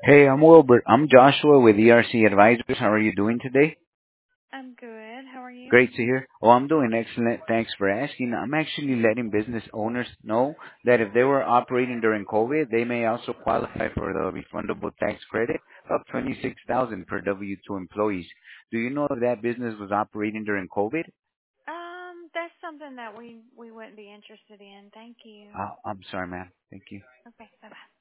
Hey, I'm Wilbert. I'm Joshua with ERC Advisors. How are you doing today? I'm good. How are you? Great to hear. Oh, I'm doing excellent. Thanks for asking. I'm actually letting business owners know that if they were operating during COVID, they may also qualify for the refundable tax credit of 26,000 per W-2 employees. Do you know if that business was operating during COVID? That's something that we wouldn't be interested in. Thank you. I'm sorry, ma'am. Thank you. Okay, bye bye.